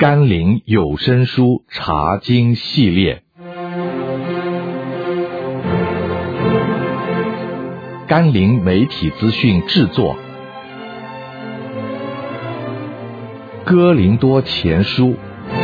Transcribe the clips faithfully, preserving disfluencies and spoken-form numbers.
甘霖有声书查经系列，甘霖媒体资讯制作，哥林多前书，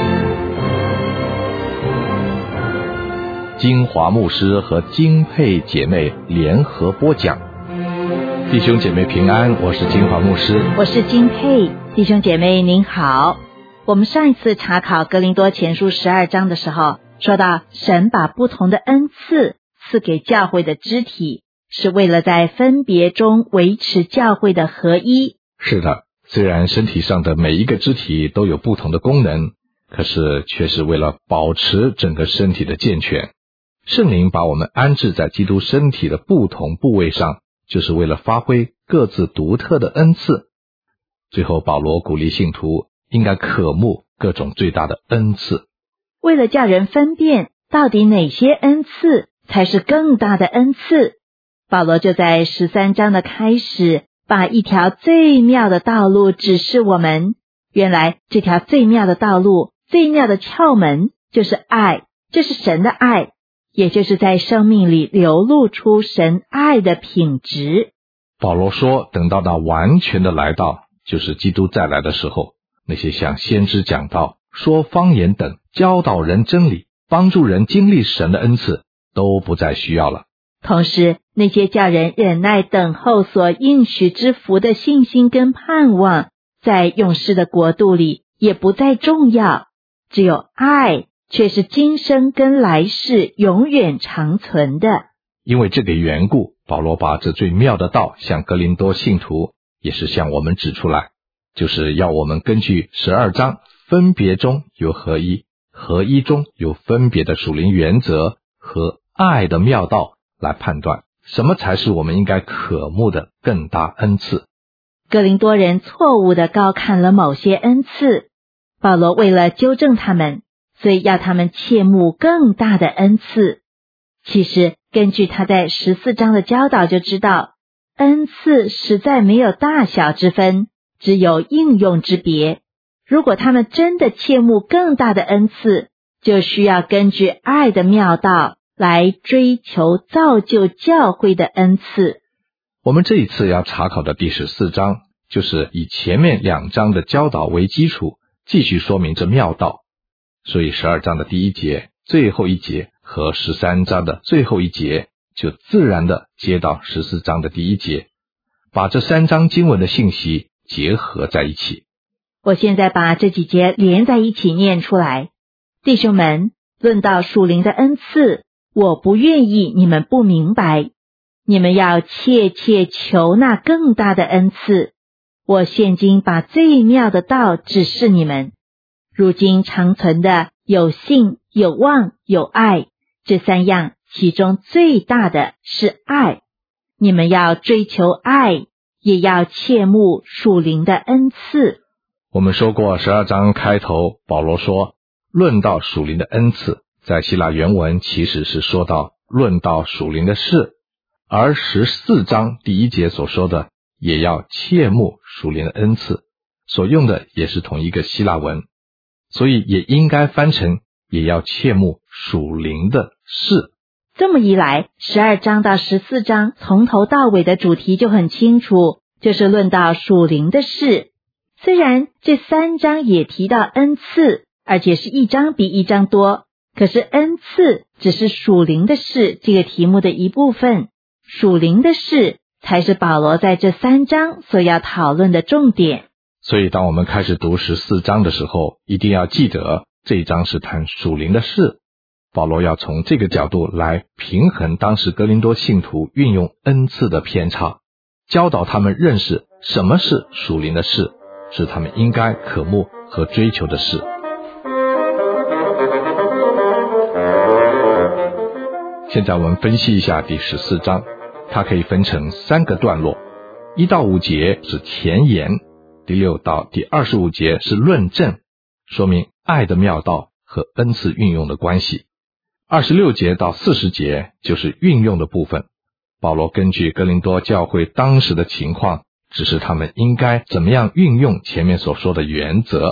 金华牧师和金佩姐妹联合播讲。弟兄姐妹平安，我是金华牧师， 我是金佩。弟兄姐妹您好，我们上一次查考哥林多前书十二章的时候，说到神把不同的恩赐赐给教会的肢体，是为了在分别中维持教会的合一。 是的，虽然身体上的每一个肢体都有不同的功能，可是却是为了保持整个身体的健全。圣灵把我们安置在基督身体的不同部位上，就是为了发挥各自独特的恩赐。最后保罗鼓励信徒应该渴慕各种最大的恩赐， 为了叫人分辨到底哪些恩赐才是更大的恩赐，保罗就在十三章的开始把一条最妙的道路指示我们。原来这条最妙的道路，最妙的窍门就是爱，这是神的爱，也就是在生命里流露出神爱的品质。 保罗说，等到那完全的来到，就是基督再来的时候，那些像先知讲道、说方言等教导人真理、帮助人经历神的恩赐都不再需要了。 同时那些叫人忍耐等候所应许之福的信心跟盼望，在永世的国度里也不再重要，只有爱却是今生跟来世永远长存的。 因为这个缘故，保罗把这最妙的道向哥林多信徒，也是向我们指出来，就是要我们根据十二章分别中有合一，合一中有分别的属灵原则和爱的妙道来判断什么才是我们应该渴慕的更大恩赐。 哥林多人错误地高看了某些恩赐，保罗为了纠正他们，所以要他们切慕更大的恩赐。其实根据他在十四章的教导就知道，恩赐实在没有大小之分，只有应用之别。如果他们真的切慕更大的恩赐，就需要根据爱的妙道来追求造就教会的恩赐。 我们这一次要查考的第十四章，就是以前面两章的教导为基础，继续说明这妙道。所以十二章的第一节、最后一节和十三章的最后一节就自然的接到十四章的第一节，把这三章经文的信息结合在一起。 我现在把这几节连在一起念出来。弟兄们，论到属灵的恩赐，我不愿意你们不明白，你们要切切求那更大的恩赐。我现今把最妙的道指示你们。如今长存的有信、有望、有爱，这三样其中最大的是爱。你们要追求爱，也要切慕属灵的恩赐。 我们说过十二章开头，保罗说论到属灵的恩赐，在希腊原文其实是说到论到属灵的事，而十四章第一节所说的也要切慕属灵的恩赐，所用的也是同一个希腊文，所以也应该翻成也要切慕属灵的事。 这么一来，十二章到十四章从头到尾的主题就很清楚，就是论到属灵的事。虽然这三章也提到恩赐，而且是一章比一章多，可是恩赐只是属灵的事这个题目的一部分，属灵的事才是保罗在这三章所要讨论的重点。 所以当我们开始读十四章的时候，一定要记得这一章是谈属灵的事。保罗要从这个角度来平衡当时哥林多信徒运用恩赐的偏差，教导他们认识什么是属灵的事，是他们应该渴慕和追求的事。现在我们分析一下第十四章，它可以分成三个段落，一到五节是前言，第六到第二十五节是论证，说明爱的妙道和恩赐运用的关系。二十六节到四十节就是运用的部分，保罗根据哥林多教会当时的情况，指示他们应该怎么样运用前面所说的原则。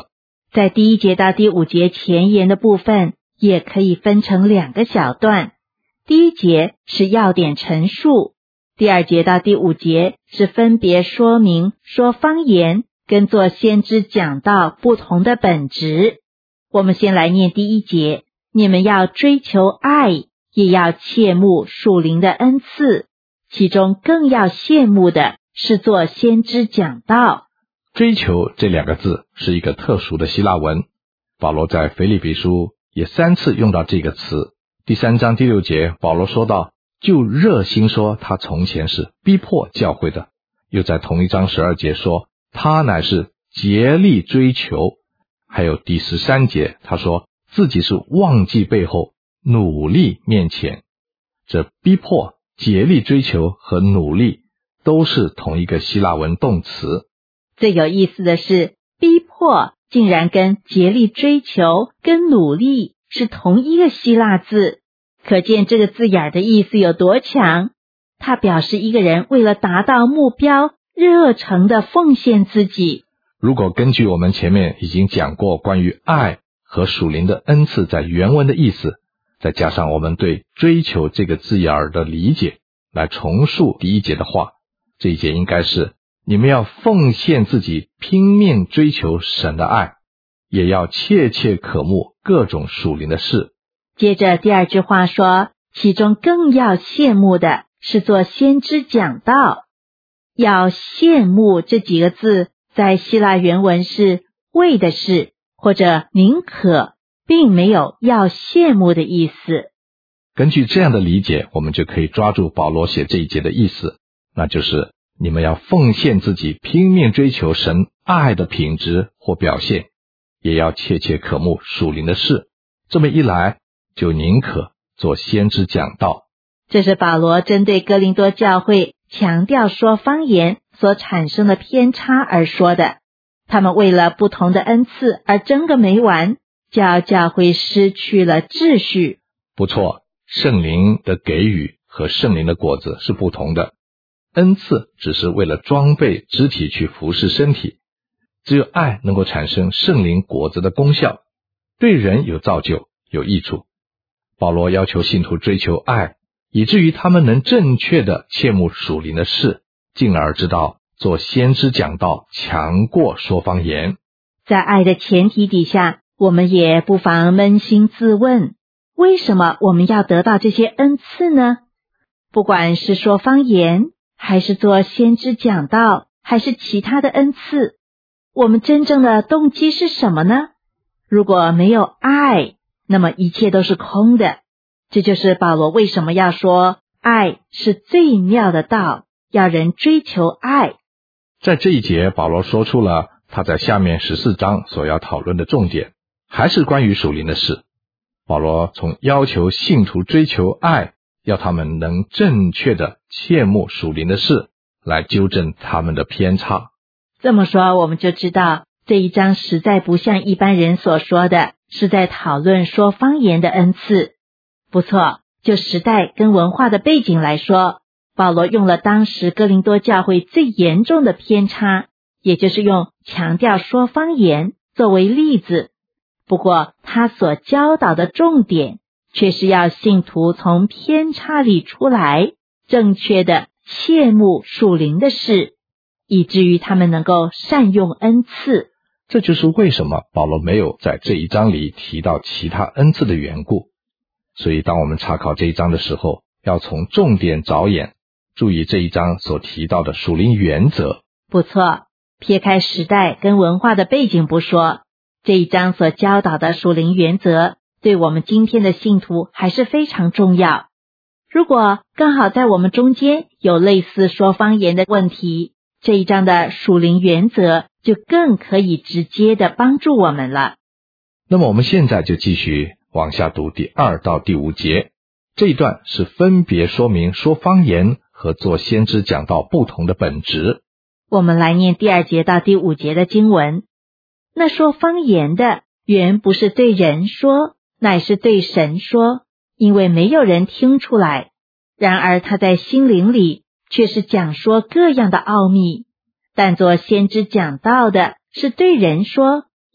在第一节到第五节前言的部分，也可以分成两个小段。第一节是要点陈述，第二节到第五节是分别说明说方言跟做先知讲道不同的本质。我们先来念第一节，你们要追求爱，也要切慕属灵的恩赐，其中更要羡慕的是做先知讲道。 追求这两个字是一个特殊的希腊文，保罗在腓立比书也三次用到这个词。第三章第六节，保罗说到，就热心说他从前是逼迫教会的，又在同一章十二节说他乃是竭力追求，还有第十三节他说自己是忘记背后，努力面前。这逼迫、竭力追求和努力都是同一个希腊文动词。 最有意思的是，逼迫竟然跟竭力追求跟努力是同一个希腊字，可见这个字眼的意思有多强。它表示一个人为了达到目标，热诚地奉献自己。 如果根据我们前面已经讲过关于爱和属灵的恩赐在原文的意思，再加上我们对追求这个字眼的理解，来重述第一节的话，这一节应该是你们要奉献自己，拼命追求神的爱，也要切切渴慕各种属灵的事。 接着第二句话说，其中更要羡慕的是做先知讲道。要羡慕这几个字在希腊原文是为的是或者宁可，并没有要羡慕的意思。 根据这样的理解，我们就可以抓住保罗写这一节的意思，那就是你们要奉献自己，拼命追求神爱的品质或表现，也要切切渴慕属灵的事。这么一来，就宁可做先知讲道。 这是保罗针对哥林多教会强调说方言所产生的偏差而说的。他们为了不同的恩赐而争个没完，叫教会失去了秩序。 不错，圣灵的给予和圣灵的果子是不同的。恩赐只是为了装备肢体去服侍身体，只有爱能够产生圣灵果子的功效，对人有造就，有益处。保罗要求信徒追求爱，以至于他们能正确的切慕属灵的事，进而知道做先知讲道强过说方言。 在爱的前提底下，我们也不妨扪心自问，为什么我们要得到这些恩赐呢？不管是说方言，还是做先知讲道，还是其他的恩赐，我们真正的动机是什么呢？如果没有爱，那么一切都是空的。这就是保罗为什么要说爱是最妙的道，要人追求爱。 在这一节，保罗说出了他在下面十四章所要讨论的重点，还是关于属灵的事。保罗从要求信徒追求爱，要他们能正确的切慕属灵的事，来纠正他们的偏差。 这么说，我们就知道这一章实在不像一般人所说的是在讨论说方言的恩赐。不错，就时代跟文化的背景来说，保罗用了当时哥林多教会最严重的偏差，也就是用强调说方言作为例子。不过他所教导的重点却是要信徒从偏差里出来，正确的切慕属灵的事，以至于他们能够善用恩赐。 这就是为什么保罗没有在这一章里提到其他恩赐的缘故。所以当我们查考这一章的时候，要从重点着眼，注意这一章所提到的属灵原则。 不错，撇开时代跟文化的背景不说，这一章所教导的属灵原则对我们今天的信徒还是非常重要。如果刚好在我们中间有类似说方言的问题，这一章的属灵原则就更可以直接的帮助我们了。 那么我们现在就继续往下读第二到第五节，这一段是分别说明说方言和做先知讲道不同的本质。 我们来念第二节到第五节的经文。那说方言的原不是对人说，乃是对神说，因为没有人听出来。然而他在心灵里却是讲说各样的奥秘。但做先知讲道的是对人说，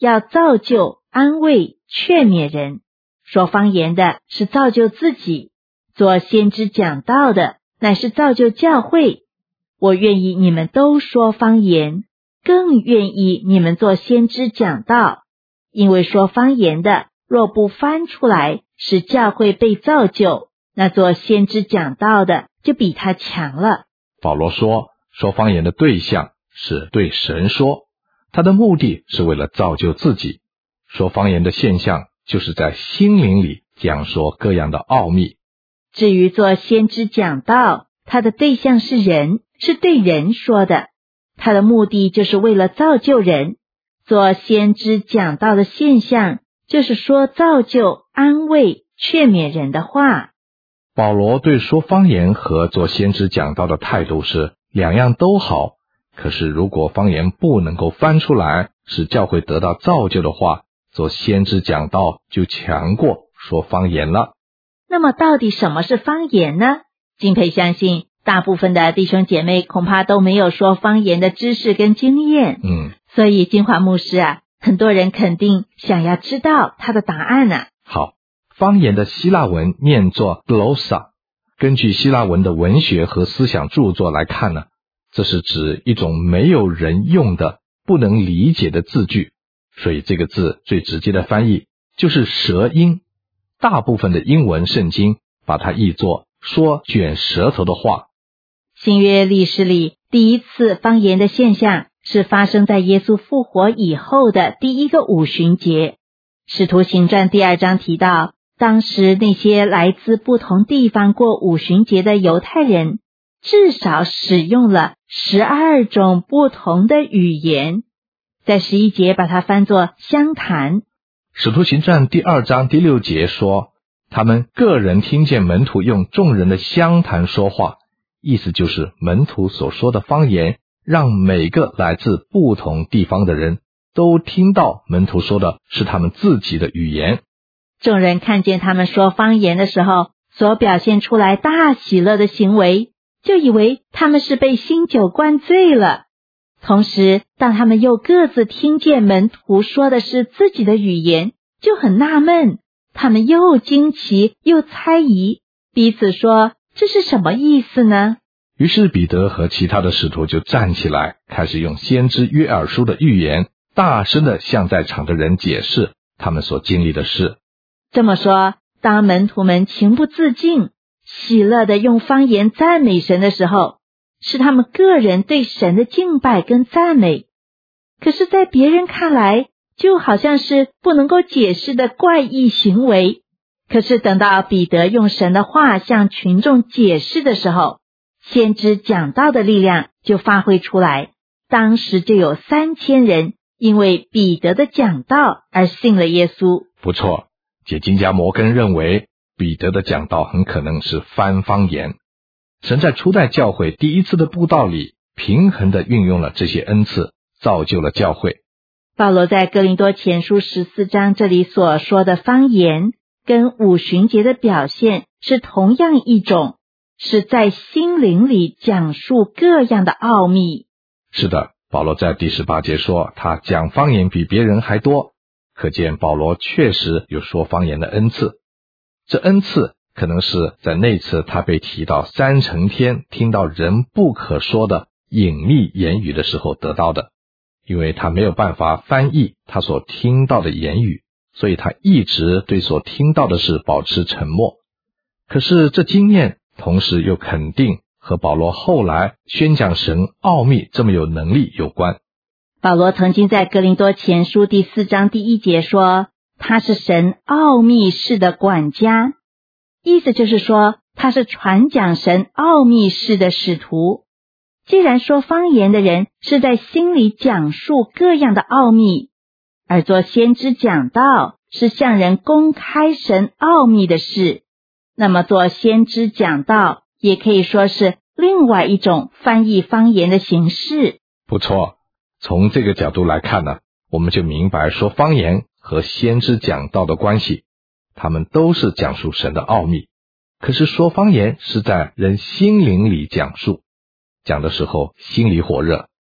要造就、安慰、劝勉人；说方言的是造就自己；做先知讲道的乃是造就教会。我愿意你们都说方言，更愿意你们做先知讲道，因为说方言的若不翻出来，使教会被造就，那做先知讲道的就比他强了。 保罗说，说方言的对象是对神说，他的目的是为了造就自己。说方言的现象就是在心灵里讲说各样的奥秘。 至于做先知讲道，他的对象是人，是对人说的，他的目的就是为了造就人。做先知讲道的现象就是说造就、安慰、劝勉人的话。 保罗对说方言和做先知讲道的态度是两样都好，可是如果方言不能够翻出来，使教会得到造就的话，做先知讲道就强过说方言了。 那么到底什么是方言呢？敬佩相信大部分的弟兄姐妹恐怕都没有说方言的知识跟经验。 嗯， 所以金华牧师啊，很多人肯定想要知道他的答案啊。 好，方言的希腊文念作 glossa， 根据希腊文的文学和思想著作来看呢，这是指一种没有人用的、不能理解的字句，所以这个字最直接的翻译就是舌音。大部分的英文圣经把它译作说卷舌头的话。 新约历史里第一次方言的现象是发生在耶稣复活以后的第一个五旬节。使徒行传第二章提到，当时那些来自不同地方过五旬节的犹太人，至少使用了十二种不同的语言。在十一节把它翻作相谈。 使徒行传第二章第六节说，他们个人听见门徒用众人的相谈说话，意思就是门徒所说的方言，让每个来自不同地方的人都听到门徒说的是他们自己的语言。 众人看见他们说方言的时候，所表现出来大喜乐的行为，就以为他们是被新酒灌醉了。同时，当他们又各自听见门徒说的是自己的语言，就很纳闷，他们又惊奇又猜疑，彼此说，这是什么意思呢？ 于是彼得和其他的使徒就站起来，开始用先知约珥书的预言，大声地向在场的人解释他们所经历的事。 这么说，当门徒们情不自禁、喜乐地用方言赞美神的时候，是他们个人对神的敬拜跟赞美。可是在别人看来，就好像是不能够解释的怪异行为。可是等到彼得用神的话向群众解释的时候，先知讲道的力量就发挥出来。当时就有三千人因为彼得的讲道而信了耶稣。 不错，解经家摩根认为彼得的讲道很可能是翻方言。神在初代教会第一次的布道里，平衡地运用了这些恩赐，造就了教会。 保罗在哥林多前书十四章这里所说的方言，跟五旬节的表现是同样一种，是在心灵里讲述各样的奥秘。 是的，保罗在第十八节说他讲方言比别人还多，可见保罗确实有说方言的恩赐。这恩赐可能是在那次他被提到三层天听到人不可说的隐秘言语的时候得到的，因为他没有办法翻译他所听到的言语，所以他一直对所听到的事保持沉默。可是这经验同时又肯定和保罗后来宣讲神奥秘这么有能力有关。 保罗曾经在哥林多前书第四章第一节说，他是神奥秘事的管家，意思就是说他是传讲神奥秘事的使徒。既然说方言的人是在心里讲述各样的奥秘，而做先知讲道是向人公开神奥秘的事，那么做先知讲道也可以说是另外一种翻译方言的形式。 不错，从这个角度来看呢，我们就明白说方言和先知讲道的关系，他们都是讲述神的奥秘。可是说方言是在人心灵里讲述，讲的时候心里火热，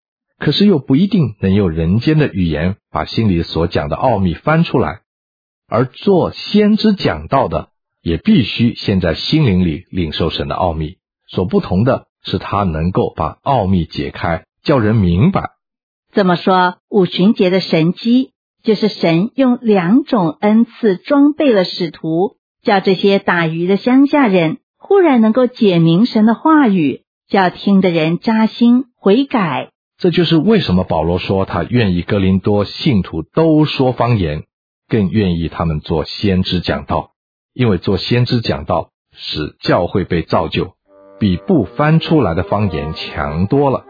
可是又不一定能用人间的语言把心里所讲的奥秘翻出来，而做先知讲道的也必须先在心灵里领受神的奥秘，所不同的是他能够把奥秘解开，叫人明白。 这么说，五旬节的神迹就是神用两种恩赐装备了使徒，叫这些打鱼的乡下人忽然能够解明神的话语，叫听的人扎心悔改。 这就是为什么保罗说他愿意哥林多信徒都说方言，更愿意他们做先知讲道，因为做先知讲道使教会被造就，比不翻出来的方言强多了。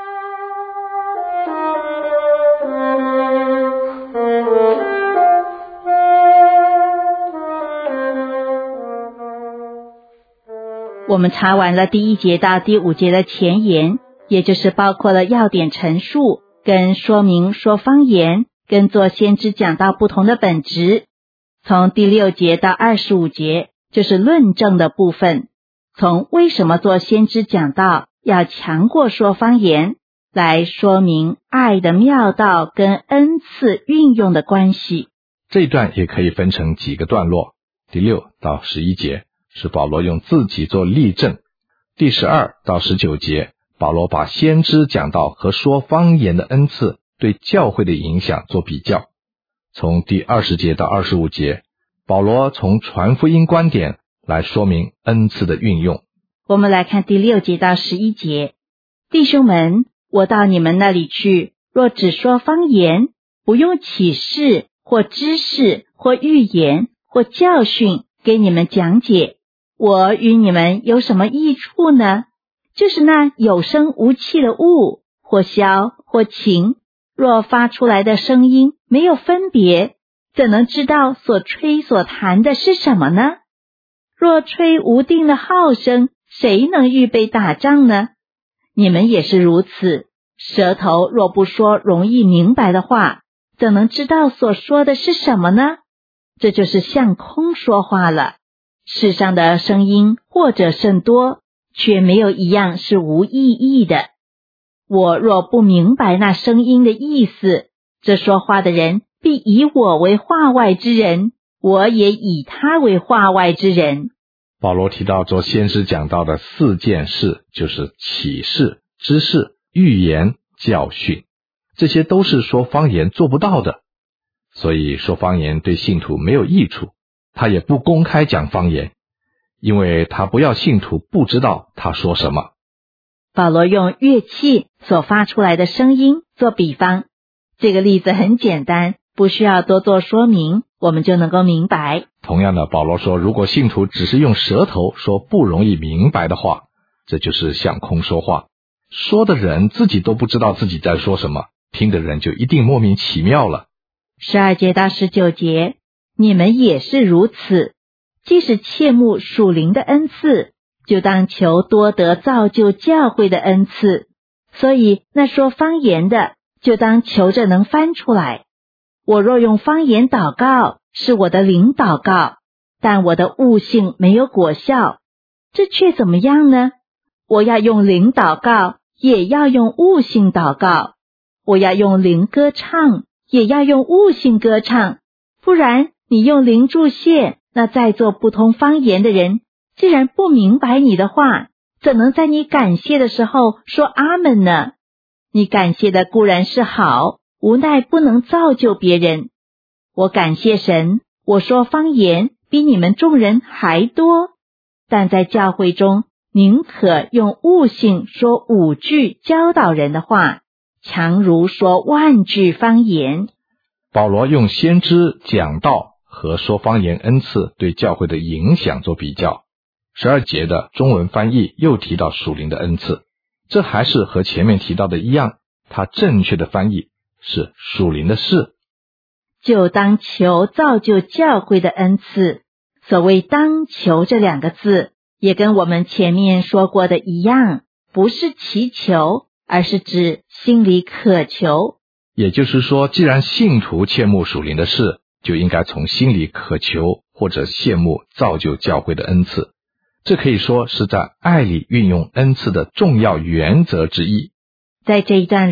我们查完了第一节到第五节的前言，也就是包括了要点陈述跟说明说方言跟做先知讲道不同的本质。从第六节到二十五节就是论证的部分，从为什么做先知讲道要强过说方言，来说明爱的妙道跟恩赐运用的关系。 这一段也可以分成几个段落，第六到十一节是保罗用自己做例证，第十二到十九节保罗把先知讲道和说方言的恩赐对教会的影响做比较，从第二十节到二十五节保罗从传福音观点来说明恩赐的运用。 我们来看第六节到十一节，弟兄们，我到你们那里去，若只说方言，不用启示或知识或预言或教训给你们讲解，我与你们有什么益处呢？就是那有声无气的物，或箫或琴，若发出来的声音没有分别，怎能知道所吹所弹的是什么呢？若吹无定的号声，谁能预备打仗呢？你们也是如此，舌头若不说容易明白的话，怎能知道所说的是什么呢？这就是向空说话了。世上的声音或者甚多，却没有一样是无意义的。我若不明白那声音的意思，这说话的人必以我为话外之人，我也以他为话外之人。 保罗提到做先知讲道的四件事，就是启示、知识、预言、教训，这些都是说方言做不到的，所以说方言对信徒没有益处，他也不公开讲方言，因为他不要信徒不知道他说什么。 保罗用乐器所发出来的声音做比方，这个例子很简单，不需要多做说明，我们就能够明白。 同样的，保罗说，如果信徒只是用舌头说不容易明白的话，这就是向空说话，说的人自己都不知道自己在说什么，听的人就一定莫名其妙了。 十二节到十九节，你们也是如此，即使切慕属灵的恩赐，就当求多得造就教会的恩赐。所以那说方言的，就当求着能翻出来。我若用方言祷告，是我的灵祷告，但我的悟性没有果效，这却怎么样呢？我要用灵祷告，也要用悟性祷告；我要用灵歌唱，也要用悟性歌唱。不然你用灵助谢，那在座不通方言的人既然不明白你的话，怎能在你感谢的时候说阿们呢？你感谢的固然是好，无奈不能造就别人。我感谢神，我说方言比你们众人还多，但在教会中宁可用悟性说五句教导人的话，强如说万句方言。 保罗用先知讲道和说方言恩赐对教会的影响做比较。十二节的中文翻译又提到属灵的恩赐，这还是和前面提到的一样，它正确的翻译是属灵的事。 就当求造就教会的恩赐，所谓当求这两个字，也跟我们前面说过的一样，不是祈求，而是指心里渴求。 也就是说，既然信徒切慕属灵的事，就应该从心里渴求或者羡慕造就教会的恩赐，这可以说是在爱里运用恩赐的重要原则之一。 在这一段里，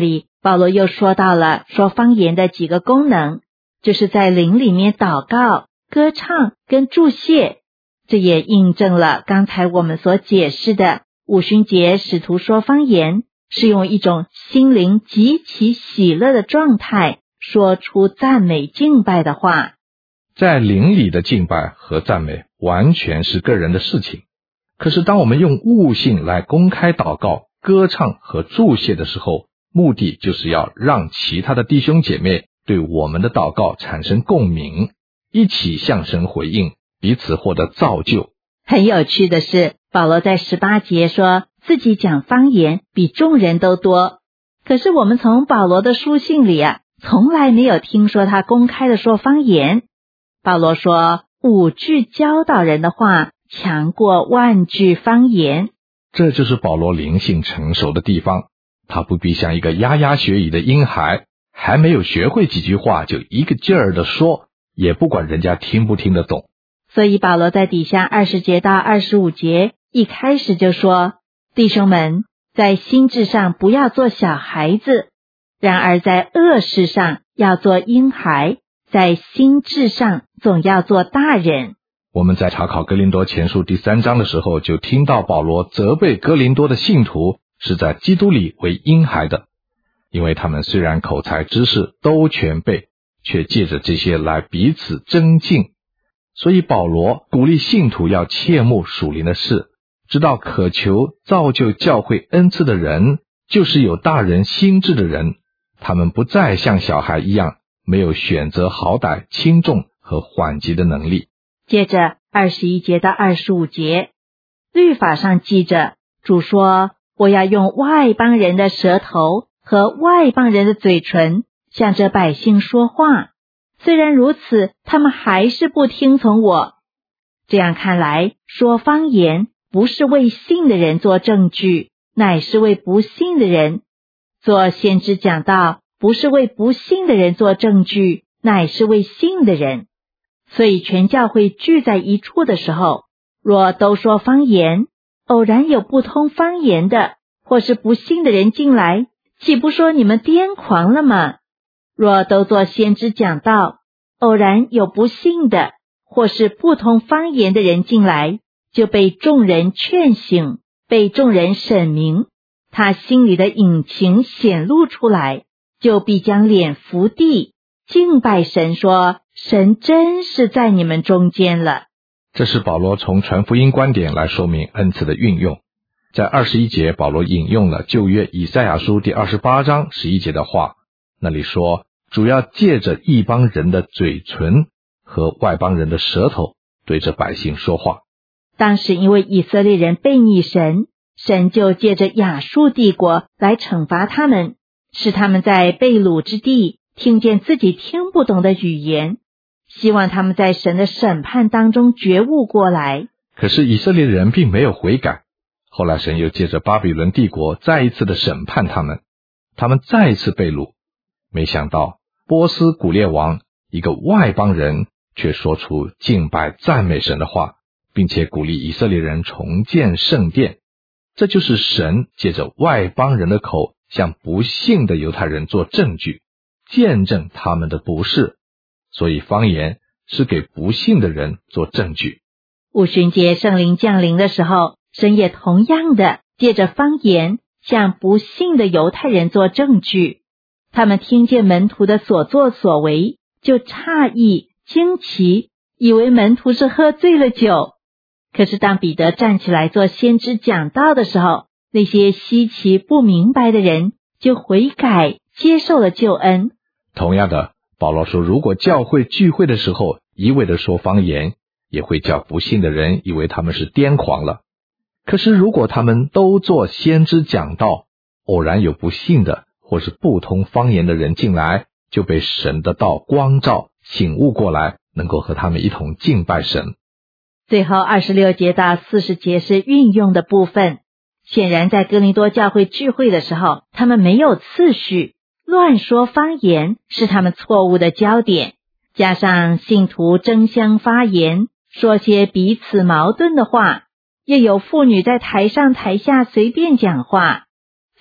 保罗又说到了说方言的几个功能，就是在灵里面祷告、歌唱跟祝谢。这也印证了刚才我们所解释的五旬节使徒说方言是用一种心灵极其喜乐的状态说出赞美敬拜的话。 在灵里的敬拜和赞美完全是个人的事情，可是当我们用悟性来公开祷告、歌唱和祝谢的时候，目的就是要让其他的弟兄姐妹对我们的祷告产生共鸣，一起向神回应，彼此获得造就。 很有趣的是，保罗在十八节说自己讲方言比众人都多，可是我们从保罗的书信里啊，从来没有听说他公开的说方言。保罗说，五句教导人的话强过万句方言。 这就是保罗灵性成熟的地方，他不必像一个牙牙学语的婴孩，还没有学会几句话就一个劲儿的说，也不管人家听不听得懂。 所以保罗在底下二十节到二十五节一开始就说，弟兄们，在心智上不要做小孩子，然而在恶事上要做婴孩，在心智上总要做大人。 我们在查考哥林多前书第三章的时候，就听到保罗责备哥林多的信徒是在基督里为婴孩的，因为他们虽然口才知识都全备，却借着这些来彼此争竞。所以保罗鼓励信徒要切慕属灵的事，知道渴求造就教会恩赐的人就是有大人心智的人，他们不再像小孩一样没有选择好歹轻重和缓急的能力。 接着二十一节到二十五节，律法上记着，主说，我要用外邦人的舌头和外邦人的嘴唇向这百姓说话，虽然如此，他们还是不听从我。这样看来，说方言不是为信的人做证据，乃是为不信的人；做先知讲道，不是为不信的人做证据，乃是为信的人。所以全教会聚在一处的时候，若都说方言，偶然有不通方言的，或是不信的人进来，岂不说你们癫狂了吗？若都做先知讲道，偶然有不信的，或是不通方言的人进来，就被众人劝醒，被众人审明，他心里的隐情显露出来，就必将脸伏地，敬拜神，说，神真是在你们中间了。 这是保罗从传福音观点来说明恩赐的运用。在二十一节，保罗引用了旧约以赛亚书第二十八章十一节的话，那里说，主要借着一帮人的嘴唇和外邦人的舌头对着百姓说话。 当时因为以色列人悖逆神，神就借着亚述帝国来惩罚他们，使他们在被掳之地听见自己听不懂的语言，希望他们在神的审判当中觉悟过来。 可是以色列人并没有悔改，后来神又借着巴比伦帝国再一次的审判他们，他们再一次被掳。没想到波斯古列王一个外邦人却说出敬拜赞美神的话，并且鼓励以色列人重建圣殿。这就是神借着外邦人的口向不信的犹太人做证据，见证他们的不是。所以方言是给不信的人做证据。 五旬节圣灵降临的时候，神也同样的借着方言向不信的犹太人做证据。他们听见门徒的所作所为，就诧异惊奇，以为门徒是喝醉了酒。可是当彼得站起来做先知讲道的时候，那些稀奇不明白的人就悔改，接受了救恩。 同样的，保罗说，如果教会聚会的时候一味的说方言，也会叫不信的人以为他们是癫狂了。可是如果他们都做先知讲道，偶然有不信的或是不通方言的人进来，就被神的道光照，醒悟过来，能够和他们一同敬拜神。 最后二十六节到四十节是运用的部分。显然在哥林多教会聚会的时候，他们没有次序，乱说方言是他们错误的焦点，加上信徒争相发言，说些彼此矛盾的话，又有妇女在台上台下随便讲话，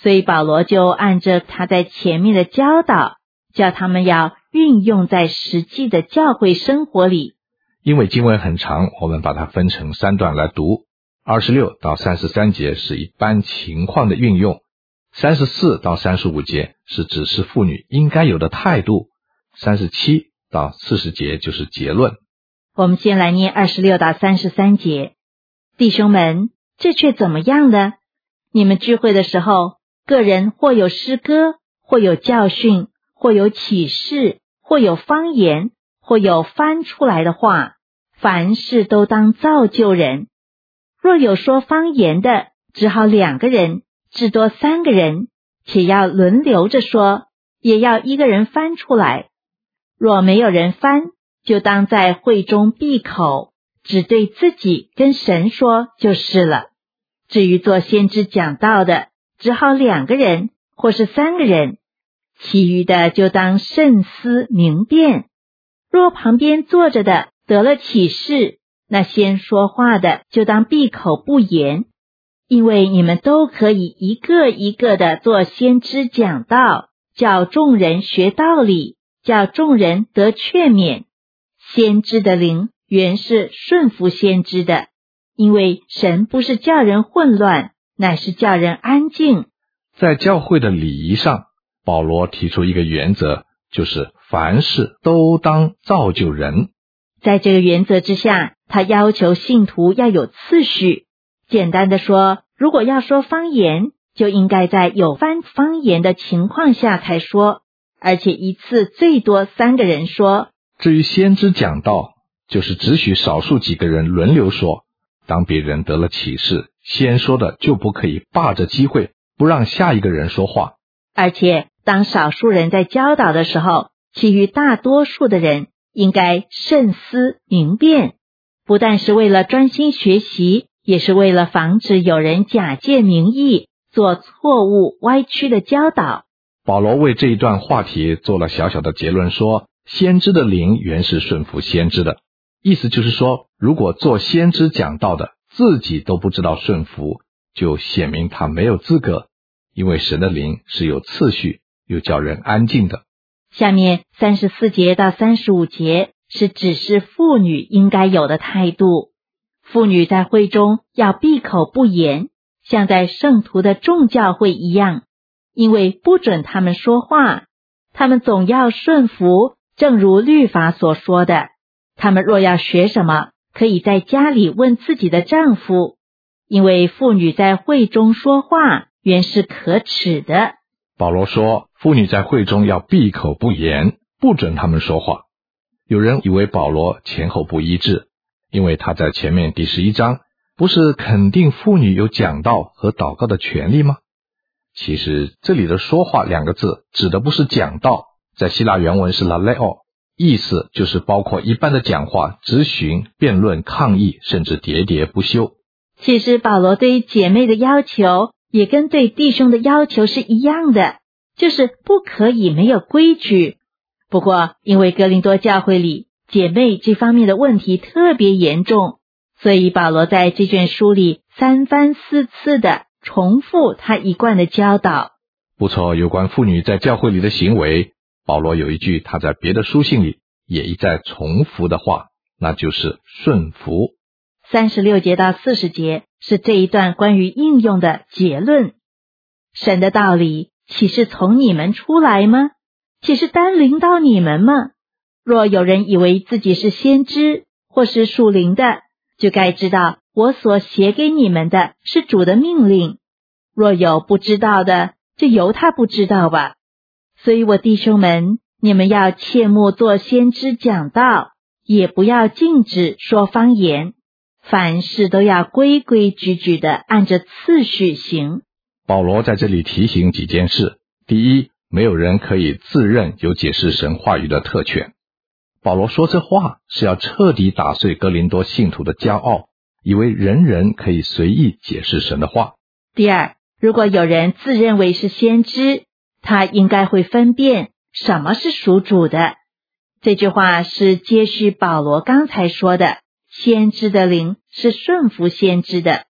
所以保罗就按着他在前面的教导，叫他们要运用在实际的教会生活里。 因为经文很长，我们把它分成三段来读。二十六到三十三节是一般情况的运用，三十四到三十五节是指示妇女应该有的态度，三十七到四十节就是结论。 我们先来念二十六到三十三节。弟兄们，这却怎么样呢？你们聚会的时候，个人或有诗歌，或有教训，或有启示，或有方言，或有翻出来的话，凡事都当造就人。若有说方言的，只好两个人，至多三个人，且要轮流着说，也要一个人翻出来。若没有人翻，就当在会中闭口，只对自己跟神说就是了。至于做先知讲道的，只好两个人或是三个人，其余的就当慎思明辨。若旁边坐着的得了启示，那先说话的就当闭口不言，因为你们都可以一个一个的做先知讲道，叫众人学道理，叫众人得劝勉。先知的灵原是顺服先知的，因为神不是叫人混乱，乃是叫人安静。 在教会的礼仪上，保罗提出一个原则，就是凡事都当造就人。 在这个原则之下，他要求信徒要有次序。简单的说，如果要说方言，就应该在有翻方言的情况下才说，而且一次最多三个人说。 至于先知讲道，就是只许少数几个人轮流说，当别人得了启示，先说的就不可以霸着机会，不让下一个人说话。 而且当少数人在教导的时候，其余大多数的人应该慎思明辨，不但是为了专心学习，也是为了防止有人假借名义做错误歪曲的教导。 保罗为这一段话题做了小小的结论，说先知的灵原是顺服先知的，意思就是说，如果做先知讲道的自己都不知道顺服，就显明他没有资格，因为神的灵是有次序又叫人安静的。 下面三十四节到三十五节是指示妇女应该有的态度。妇女在会中要闭口不言，像在圣徒的众教会一样，因为不准他们说话，他们总要顺服，正如律法所说的。他们若要学什么，可以在家里问自己的丈夫，因为妇女在会中说话原是可耻的。 保罗说，妇女在会中要闭口不言，不准他们说话。有人以为保罗前后不一致，因为他在前面第十一章不是肯定妇女有讲道和祷告的权利吗？其实这里的说话两个字指的不是讲道，在希腊原文是 laleo， 意思就是包括一般的讲话、质询、辩论、抗议，甚至喋喋不休。 其实保罗对姐妹的要求也跟对弟兄的要求是一样的，就是不可以没有规矩。不过因为哥林多教会里姐妹这方面的问题特别严重，所以保罗在这卷书里三番四次的重复他一贯的教导。 不错，有关妇女在教会里的行为，保罗有一句他在别的书信里也一再重复的话，那就是顺服。 三十六节到四十节是这一段关于应用的结论。神的道理岂是从你们出来吗？岂是单临到你们吗？若有人以为自己是先知或是属灵的，就该知道我所写给你们的是主的命令。若有不知道的，就由他不知道吧。所以我弟兄们，你们要切莫做先知讲道，也不要禁止说方言，凡事都要规规矩矩的按着次序行。 保罗在这里提醒几件事。第一，没有人可以自认有解释神话语的特权。保罗说这话是要彻底打碎哥林多信徒的骄傲，以为人人可以随意解释神的话。 第二，如果有人自认为是先知，他应该会分辨什么是属主的。这句话是接续保罗刚才说的，先知的灵是顺服先知的。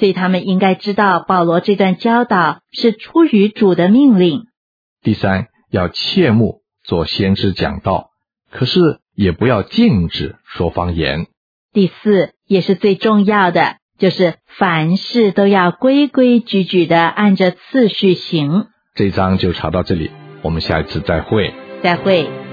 所以他们应该知道保罗这段教导是出于主的命令。 第三，要切慕做先知讲道，可是也不要禁止说方言。 第四，也是最重要的，就是凡事都要规规矩矩的按着次序行。 这一章就查到这里，我们下一次再会。 再会。